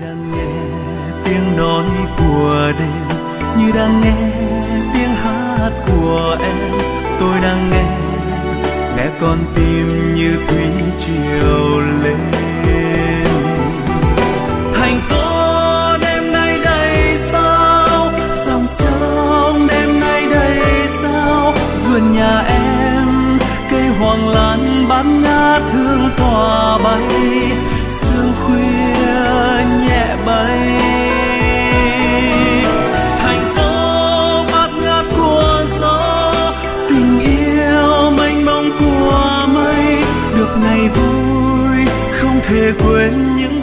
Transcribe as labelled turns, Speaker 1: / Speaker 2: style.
Speaker 1: đang nghe tiếng nói của đêm, như đang nghe tiếng hát của em. Tôi đang nghe con tim như thủy triều lên. Thành phố đêm nay đây sao, dòng sông đêm nay đây sao, vườn nhà em cây hoàng lan bát ngát hương tỏa bay, sương khuya nhẹ bay. Thành phố bát ngát của gió, tình yêu mênh mông của mây, được ngày vui không thể quên những